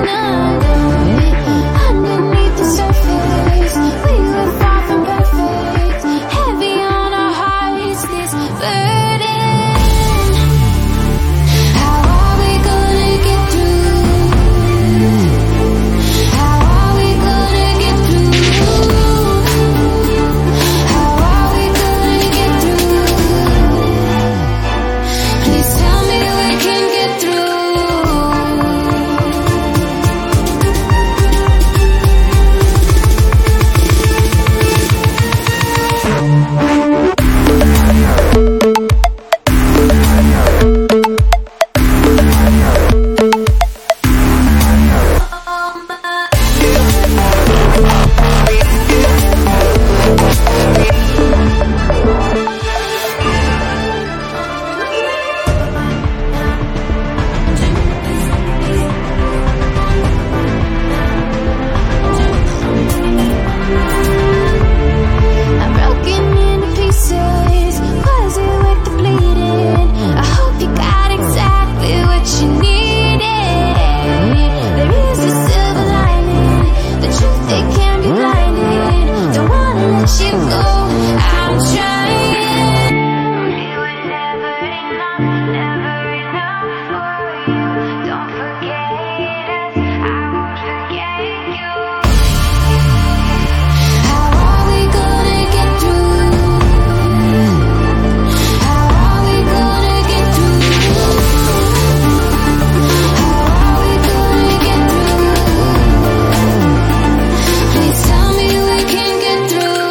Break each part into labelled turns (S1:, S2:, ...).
S1: underneath the surface. We were far from perfect, heavy on our hearts, this burden. How are we gonna get through? How are we gonna get through? How are we gonna get through? Please tell me we can get through. I'm broken into pieces, was it worth the bleeding? I hope you got exactly what you needed. There is a silver lining, the truth it can be blinding. Don't wanna let you go, I'm trying. It was never enough for you. Don't forget us, I won't forget you. How are we gonna get through? How are we gonna get through? How are we gonna get through? Please tell me we can get through.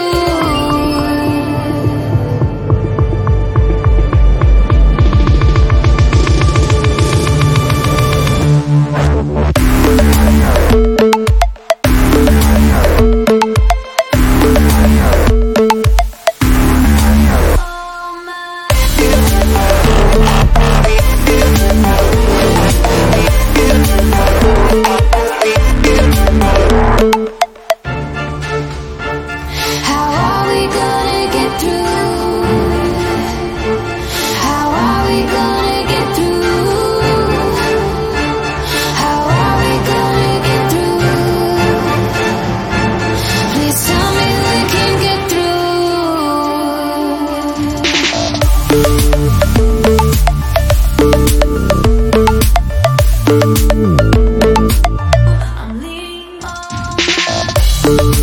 S1: How are we gonna get through? How are we gonna get through? How are we gonna get through? Please tell me we can get through. I'm leaning on